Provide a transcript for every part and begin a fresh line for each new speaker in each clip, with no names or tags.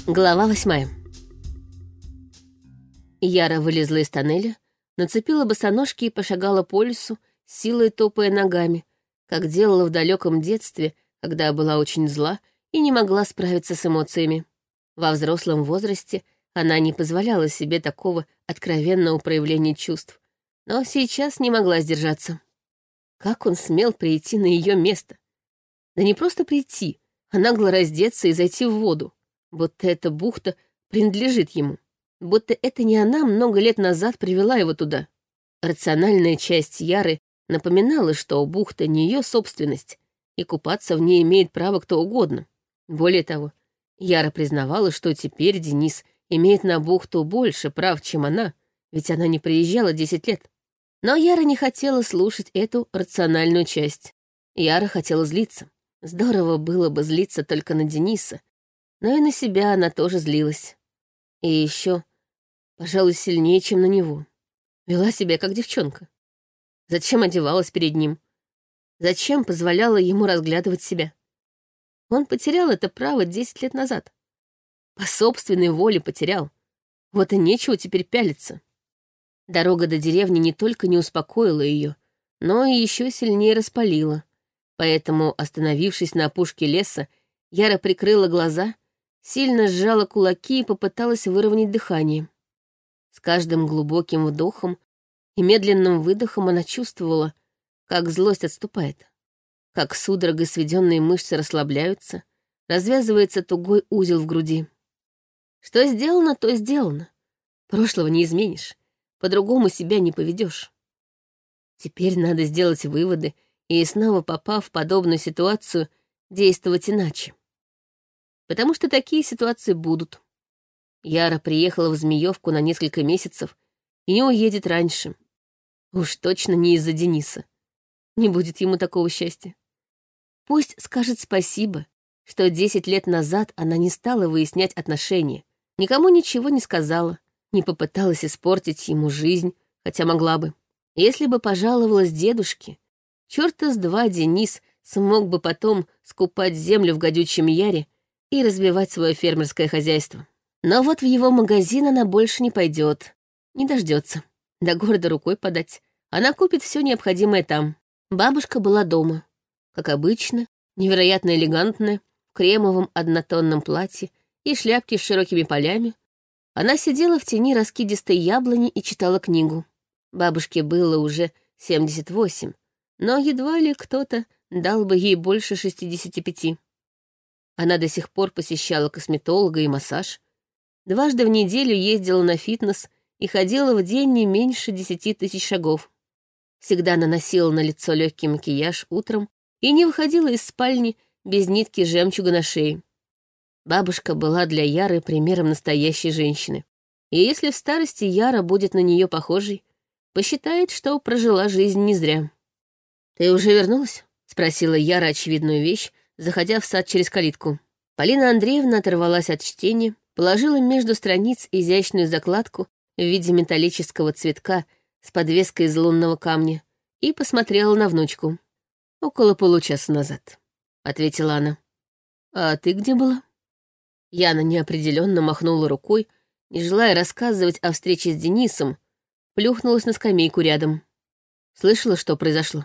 Глава 8. Яра вылезла из тоннеля, нацепила босоножки и пошагала по лесу, силой топая ногами, как делала в далеком детстве, когда была очень зла и не могла справиться с эмоциями. Во взрослом возрасте она не позволяла себе такого откровенного проявления чувств, но сейчас не могла сдержаться. Как он смел прийти на ее место? Да не просто прийти, а нагло раздеться и зайти в воду, будто эта бухта принадлежит ему, будто это не она много лет назад привела его туда. Рациональная часть Яры напоминала, что бухта не ее собственность, и купаться в ней имеет право кто угодно. Более того, Яра признавала, что теперь Денис имеет на бухту больше прав, чем она, ведь она не приезжала 10 лет. Но Яра не хотела слушать эту рациональную часть. Яра хотела злиться. Здорово было бы злиться только на Дениса, но и на себя она тоже злилась. И еще, пожалуй, сильнее, чем на него. Вела себя как девчонка. Зачем одевалась перед ним? Зачем позволяла ему разглядывать себя? Он потерял это право 10 лет назад. По собственной воле потерял. Вот и нечего теперь пялиться. Дорога до деревни не только не успокоила ее, но и еще сильнее распалила. Поэтому, остановившись на опушке леса, Яра прикрыла глаза, сильно сжала кулаки и попыталась выровнять дыхание. С каждым глубоким вдохом и медленным выдохом она чувствовала, как злость отступает, как судорогой сведенные мышцы расслабляются, развязывается тугой узел в груди. Что сделано, то сделано. Прошлого не изменишь, по-другому себя не поведешь. Теперь надо сделать выводы и, снова попав в подобную ситуацию, действовать иначе. Потому что такие ситуации будут. Яра приехала в Змеёвку на несколько месяцев и не уедет раньше. Уж точно не из-за Дениса. Не будет ему такого счастья. Пусть скажет спасибо, что 10 лет назад она не стала выяснять отношения, никому ничего не сказала, не попыталась испортить ему жизнь, хотя могла бы. Если бы пожаловалась дедушке, чёрта с два Денис смог бы потом скупать землю в гадючем яре и разбивать свое фермерское хозяйство. Но вот в его магазин она больше не пойдет, не дождется. До города рукой подать. Она купит все необходимое там. Бабушка была дома. Как обычно, невероятно элегантная, в кремовом однотонном платье и шляпке с широкими полями. Она сидела в тени раскидистой яблони и читала книгу. Бабушке было уже 78, но едва ли кто-то дал бы ей больше 65. Она до сих пор посещала косметолога и массаж, дважды в неделю ездила на фитнес и ходила в день не меньше 10 тысяч шагов. Всегда наносила на лицо легкий макияж утром и не выходила из спальни без нитки жемчуга на шее. Бабушка была для Яры примером настоящей женщины. И если в старости Яра будет на нее похожей, посчитает, что прожила жизнь не зря. «Ты уже вернулась?» — спросила Яра очевидную вещь, заходя в сад через калитку. Полина Андреевна оторвалась от чтения, положила между страниц изящную закладку в виде металлического цветка с подвеской из лунного камня и посмотрела на внучку. «Около получаса назад», — ответила она. «А ты где была?» Яна неопределенно махнула рукой, не желая рассказывать о встрече с Денисом, плюхнулась на скамейку рядом. «Слышала, что произошло?»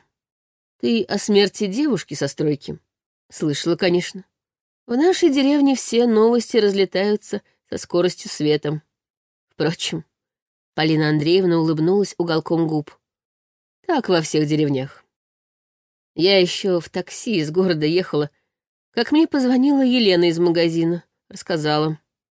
«Ты о смерти девушки со стройки?» «Слышала, конечно. В нашей деревне все новости разлетаются со скоростью света. Впрочем, Полина Андреевна улыбнулась уголком губ. Так во всех деревнях. Я еще в такси из города ехала, как мне позвонила Елена из магазина, рассказала.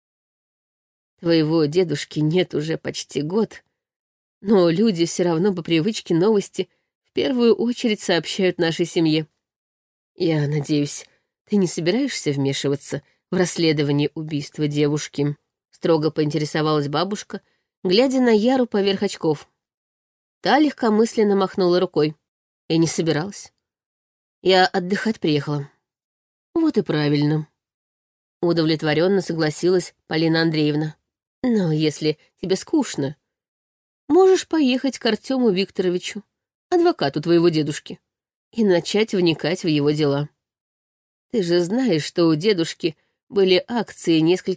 Твоего дедушки нет уже почти год, но люди все равно по привычке новости в первую очередь сообщают нашей семье. Я надеюсь, ты не собираешься вмешиваться в расследование убийства девушки?» Строго поинтересовалась бабушка, глядя на Яру поверх очков. Та легкомысленно махнула рукой. Я не собиралась. Я отдыхать приехала. Вот и правильно. Удовлетворенно согласилась Полина Андреевна. Но если тебе скучно, можешь поехать к Артему Викторовичу, адвокату твоего дедушки, и начать вникать в его дела. Ты же знаешь, что у дедушки были акции нескольких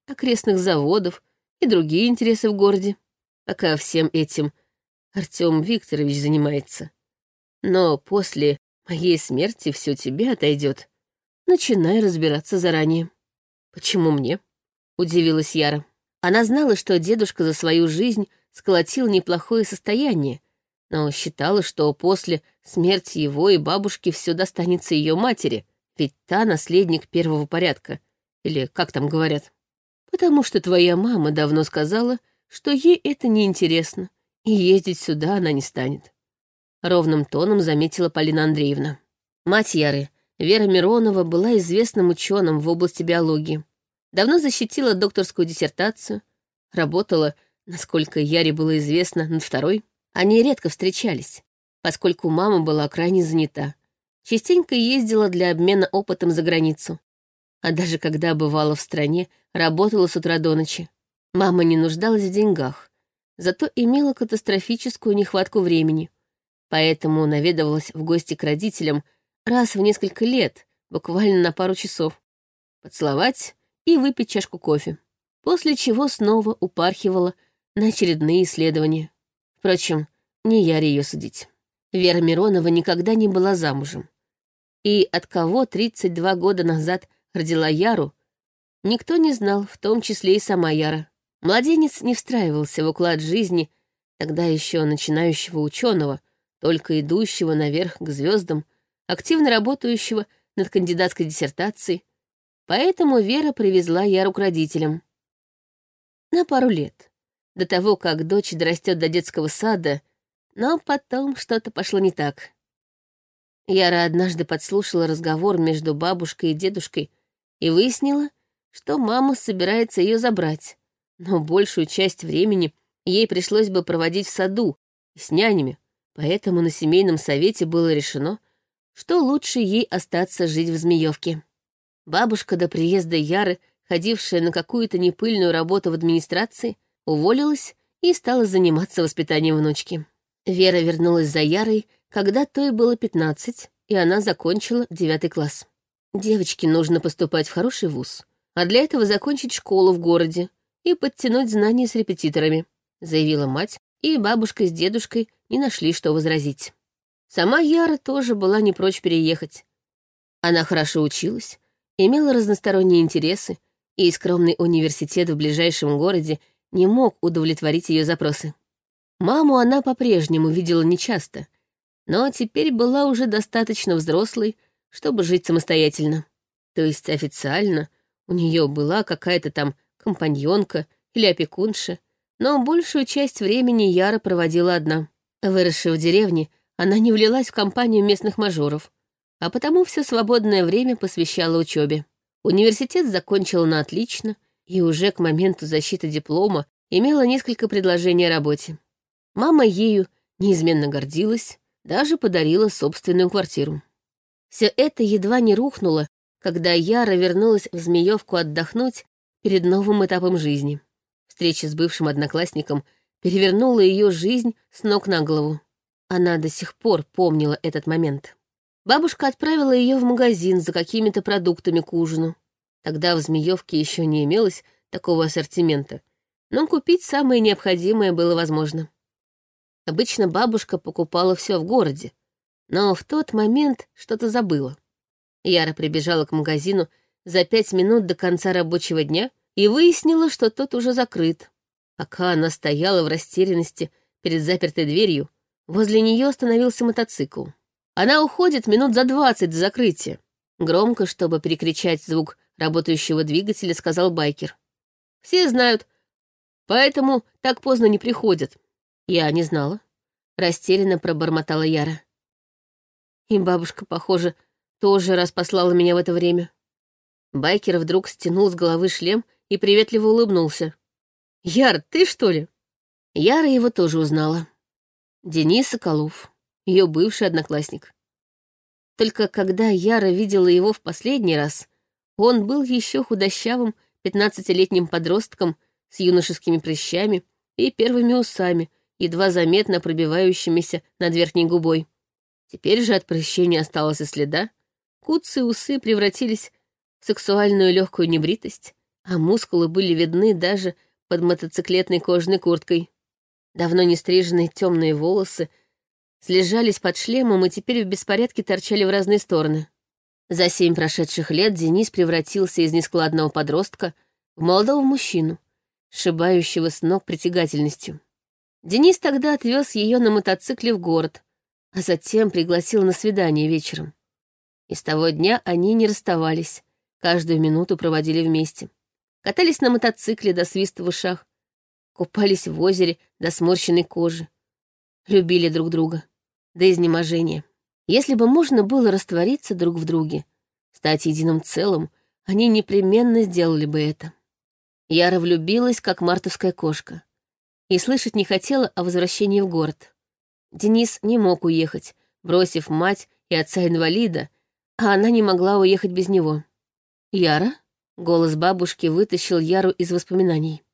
окрестных заводов и другие интересы в городе, пока всем этим Артём Викторович занимается. Но после моей смерти все тебе отойдет. Начинай разбираться заранее. Почему мне? Удивилась Яра. Она знала, что дедушка за свою жизнь сколотил неплохое состояние, но считала, что после смерти его и бабушки все достанется ее матери, ведь та наследник первого порядка, или как там говорят. Потому что твоя мама давно сказала, что ей это неинтересно, и ездить сюда она не станет. Ровным тоном заметила Полина Андреевна. Мать Яры, Вера Миронова, была известным ученым в области биологии. Давно защитила докторскую диссертацию, работала, насколько Яре было известно, над второй. Они редко встречались, поскольку мама была крайне занята. Частенько ездила для обмена опытом за границу. А даже когда бывала в стране, работала с утра до ночи. Мама не нуждалась в деньгах, зато имела катастрофическую нехватку времени. Поэтому наведывалась в гости к родителям раз в несколько лет, буквально на пару часов. Поцеловать и выпить чашку кофе. После чего снова упархивала на очередные исследования. Впрочем, не Яре ее судить. Вера Миронова никогда не была замужем. И от кого 32 года назад родила Яру, никто не знал, в том числе и сама Яра. Младенец не встраивался в уклад жизни тогда еще начинающего ученого, только идущего наверх к звездам, активно работающего над кандидатской диссертацией, поэтому Вера привезла Яру к родителям. На пару лет, до того, как дочь дорастет до детского сада, но потом что-то пошло не так. Яра однажды подслушала разговор между бабушкой и дедушкой и выяснила, что мама собирается ее забрать, но большую часть времени ей пришлось бы проводить в саду и с нянями, поэтому на семейном совете было решено, что лучше ей остаться жить в Змеёвке. Бабушка до приезда Яры, ходившая на какую-то непыльную работу в администрации, уволилась и стала заниматься воспитанием внучки. Вера вернулась за Ярой, когда той было 15, и она закончила 9 класс. Девочке нужно поступать в хороший вуз, а для этого закончить школу в городе и подтянуть знания с репетиторами, заявила мать, и бабушка с дедушкой не нашли, что возразить. Сама Яра тоже была не прочь переехать. Она хорошо училась, имела разносторонние интересы, и скромный университет в ближайшем городе не мог удовлетворить ее запросы. Маму она по-прежнему видела нечасто, но теперь была уже достаточно взрослой, чтобы жить самостоятельно. То есть официально у нее была какая-то там компаньонка или опекунша, но большую часть времени Яра проводила одна. Выросшая в деревне, она не влилась в компанию местных мажоров, а потому все свободное время посвящала учебе. Университет закончила на отлично и уже к моменту защиты диплома имела несколько предложений о работе. Мама ею неизменно гордилась, даже подарила собственную квартиру. Все это едва не рухнуло, когда Яра вернулась в Змеёвку отдохнуть перед новым этапом жизни. Встреча с бывшим одноклассником перевернула ее жизнь с ног на голову. Она до сих пор помнила этот момент. Бабушка отправила ее в магазин за какими-то продуктами к ужину. Тогда в Змеёвке еще не имелось такого ассортимента, но купить самое необходимое было возможно. Обычно бабушка покупала все в городе, но в тот момент что-то забыла. Яра прибежала к магазину за 5 минут до конца рабочего дня и выяснила, что тот уже закрыт. Пока она стояла в растерянности перед запертой дверью, возле нее остановился мотоцикл. Она уходит минут за 20 до закрытия. Громко, чтобы перекричать звук работающего двигателя, сказал байкер. Все знают, поэтому так поздно не приходят. Я не знала. Растерянно пробормотала Яра. И бабушка, похоже, тоже раз послала меня в это время. Байкер вдруг стянул с головы шлем и приветливо улыбнулся. «Яр, ты что ли?» Яра его тоже узнала. Денис Соколов, ее бывший одноклассник. Только когда Яра видела его в последний раз, он был еще худощавым 15-летним подростком с юношескими прыщами и первыми усами, едва заметно пробивающимися над верхней губой. Теперь же от прыщей не осталось и следа, куцые усы превратились в сексуальную легкую небритость, а мускулы были видны даже под мотоциклетной кожаной курткой. Давно не стриженные темные волосы слежались под шлемом и теперь в беспорядке торчали в разные стороны. За 7 прошедших лет Денис превратился из нескладного подростка в молодого мужчину, сшибающего с ног притягательностью. Денис тогда отвез ее на мотоцикле в город, а затем пригласил на свидание вечером. И с того дня они не расставались, каждую минуту проводили вместе. Катались на мотоцикле до свиста в ушах, купались в озере до сморщенной кожи, любили друг друга до изнеможения. Если бы можно было раствориться друг в друге, стать единым целым, они непременно сделали бы это. Яра влюбилась, как мартовская кошка, и слышать не хотела о возвращении в город. Денис не мог уехать, бросив мать и отца-инвалида, а она не могла уехать без него. «Яра?» — голос бабушки вытащил Яру из воспоминаний.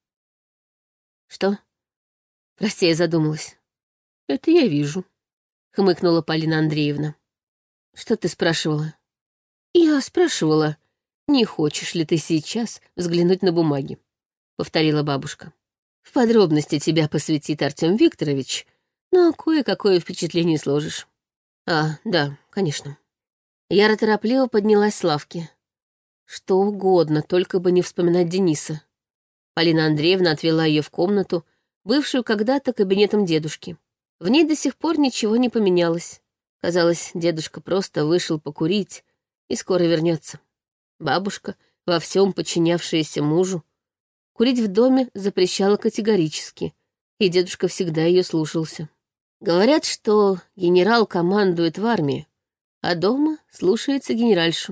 «Что?» «Прости, я задумалась». «Это я вижу», — хмыкнула Полина Андреевна. «Что ты спрашивала?» «Я спрашивала, не хочешь ли ты сейчас взглянуть на бумаги?» — повторила бабушка. «В подробности тебя посвятит Артём Викторович, но кое-какое впечатление сложишь». «А, да, конечно». Яра торопливо поднялась с лавки. Что угодно, только бы не вспоминать Дениса. Полина Андреевна отвела ее в комнату, бывшую когда-то кабинетом дедушки. В ней до сих пор ничего не поменялось. Казалось, дедушка просто вышел покурить и скоро вернется. Бабушка, во всем подчинявшаяся мужу, курить в доме запрещала категорически, и дедушка всегда ее слушался. Говорят, что генерал командует в армии, а дома слушается генеральшу.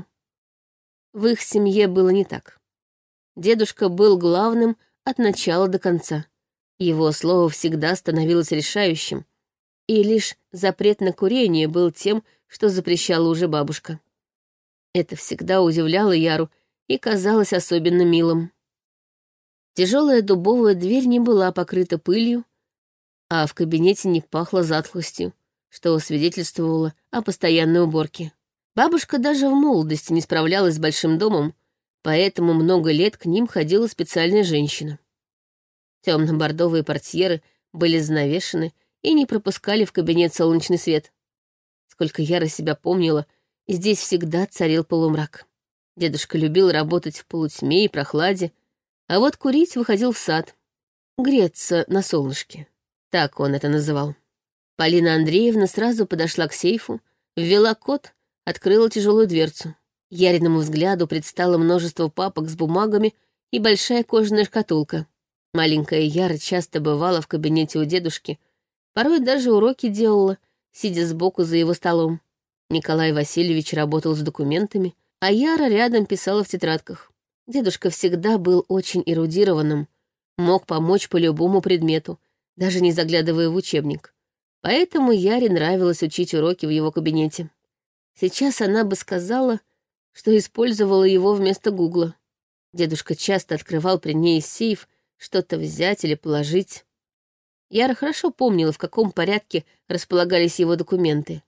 В их семье было не так. Дедушка был главным от начала до конца. Его слово всегда становилось решающим, и лишь запрет на курение был тем, что запрещала уже бабушка. Это всегда удивляло Яру и казалось особенно милым. Тяжелая дубовая дверь не была покрыта пылью, а в кабинете не пахло затхлостью, что свидетельствовало о постоянной уборке. Бабушка даже в молодости не справлялась с большим домом, поэтому много лет к ним ходила специальная женщина. Темно-бордовые портьеры были занавешены и не пропускали в кабинет солнечный свет. Сколько Яра себя помнила, здесь всегда царил полумрак. Дедушка любил работать в полутьме и прохладе, а вот курить выходил в сад, греться на солнышке. Так он это называл. Полина Андреевна сразу подошла к сейфу, ввела код, открыла тяжелую дверцу. Яриному взгляду предстало множество папок с бумагами и большая кожаная шкатулка. Маленькая Яра часто бывала в кабинете у дедушки, порой даже уроки делала, сидя сбоку за его столом. Николай Васильевич работал с документами, а Яра рядом писала в тетрадках. Дедушка всегда был очень эрудированным, мог помочь по любому предмету, даже не заглядывая в учебник. Поэтому Яре нравилось учить уроки в его кабинете. Сейчас она бы сказала, что использовала его вместо Гугла. Дедушка часто открывал при ней сейф, что-то взять или положить. Яра хорошо помнила, в каком порядке располагались его документы.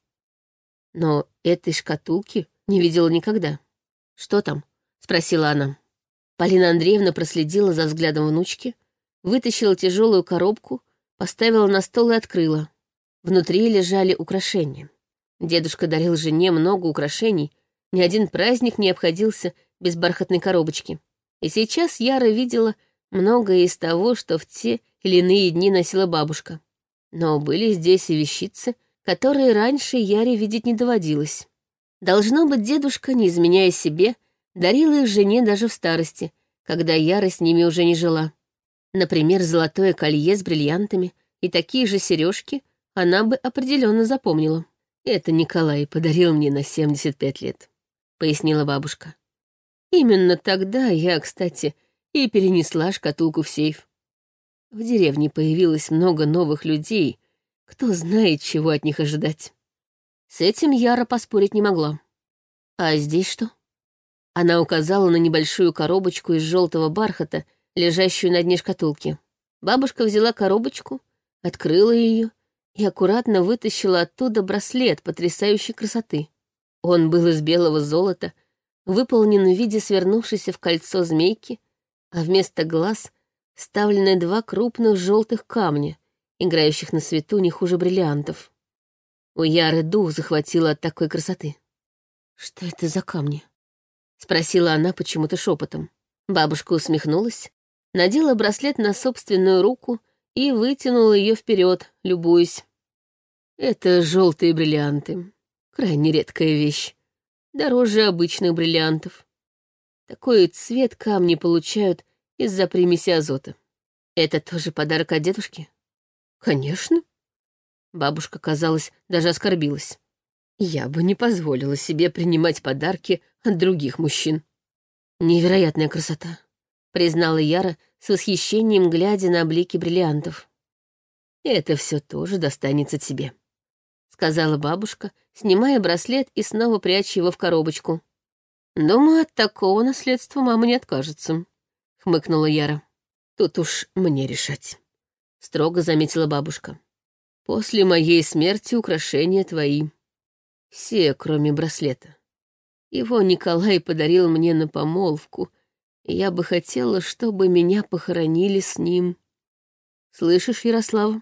Но этой шкатулки не видела никогда. «Что там?» — спросила она. Полина Андреевна проследила за взглядом внучки, вытащила тяжелую коробку, поставила на стол и открыла. Внутри лежали украшения. Дедушка дарил жене много украшений, ни один праздник не обходился без бархатной коробочки. И сейчас Яра видела многое из того, что в те или иные дни носила бабушка. Но были здесь и вещицы, которые раньше Яре видеть не доводилось. Должно быть, дедушка, не изменяя себе, дарил их жене даже в старости, когда Яра с ними уже не жила. Например, золотое колье с бриллиантами и такие же сережки она бы определенно запомнила. «Это Николай подарил мне на 75 лет», — пояснила бабушка. «Именно тогда я, кстати, и перенесла шкатулку в сейф. В деревне появилось много новых людей, кто знает, чего от них ожидать». С этим Яра поспорить не могла. «А здесь что?» Она указала на небольшую коробочку из желтого бархата, лежащую на дне шкатулки. Бабушка взяла коробочку, открыла ее и аккуратно вытащила оттуда браслет потрясающей красоты. Он был из белого золота, выполнен в виде свернувшейся в кольцо змейки, а вместо глаз вставлены 2 крупных желтых камня, играющих на свету не хуже бриллиантов. У Яры дух захватило от такой красоты. «Что это за камни?» — спросила она почему-то шепотом. Бабушка усмехнулась, надела браслет на собственную руку и вытянула ее вперед, любуясь. «Это желтые бриллианты. Крайне редкая вещь. Дороже обычных бриллиантов. Такой цвет камни получают из-за примеси азота. Это тоже подарок от дедушки?» «Конечно». Бабушка, казалось, даже оскорбилась. «Я бы не позволила себе принимать подарки от других мужчин». «Невероятная красота», — признала Яра с восхищением, глядя на блики бриллиантов. «Это все тоже достанется тебе», — сказала бабушка, снимая браслет и снова пряча его в коробочку. «Думаю, от такого наследства мама не откажется», — хмыкнула Яра. «Тут уж мне решать», — строго заметила бабушка. «После моей смерти украшения твои. Все, кроме браслета. Его Николай подарил мне на помолвку, и я бы хотела, чтобы меня похоронили с ним. Слышишь, Ярослава?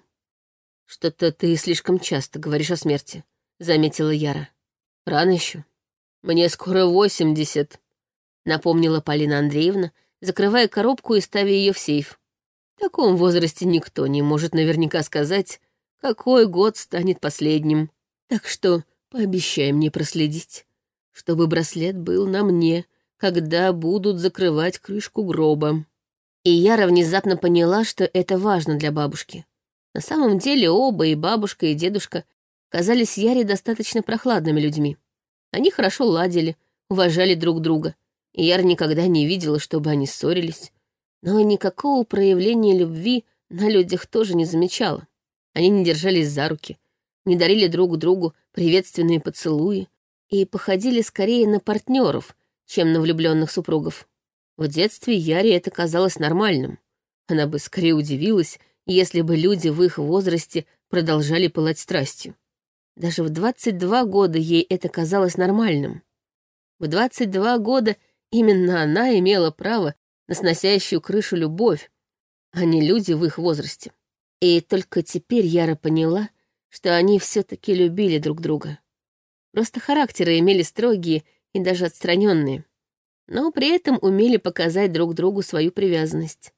Что-то ты слишком часто говоришь о смерти», — заметила Яра. «Рано еще. Мне скоро 80», — напомнила Полина Андреевна, закрывая коробку и ставя ее в сейф. «В таком возрасте никто не может наверняка сказать, какой год станет последним. Так что пообещай мне проследить, чтобы браслет был на мне, когда будут закрывать крышку гроба». И Яра внезапно поняла, что это важно для бабушки. На самом деле оба, и бабушка, и дедушка, казались Яре достаточно прохладными людьми. Они хорошо ладили, уважали друг друга, и Яра никогда не видела, чтобы они ссорились. Но никакого проявления любви на людях тоже не замечала. Они не держались за руки, не дарили друг другу приветственные поцелуи и походили скорее на партнеров, чем на влюбленных супругов. В детстве Яре это казалось нормальным. Она бы скорее удивилась, если бы люди в их возрасте продолжали пылать страстью. Даже в 22 года ей это казалось нормальным. В 22 года именно она имела право на сносящую крышу любовь, а не люди в их возрасте. И только теперь Яра поняла, что они все-таки любили друг друга. Просто характеры имели строгие и даже отстраненные, но при этом умели показать друг другу свою привязанность.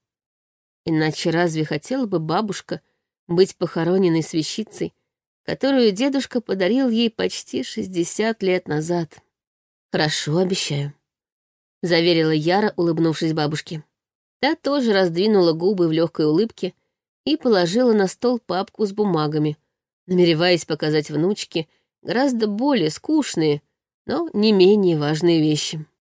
Иначе разве хотела бы бабушка быть похороненной с вещицей, которую дедушка подарил ей почти 60 лет назад? «Хорошо, обещаю», — заверила Яра, улыбнувшись бабушке. Та тоже раздвинула губы в легкой улыбке и положила на стол папку с бумагами, намереваясь показать внучке гораздо более скучные, но не менее важные вещи.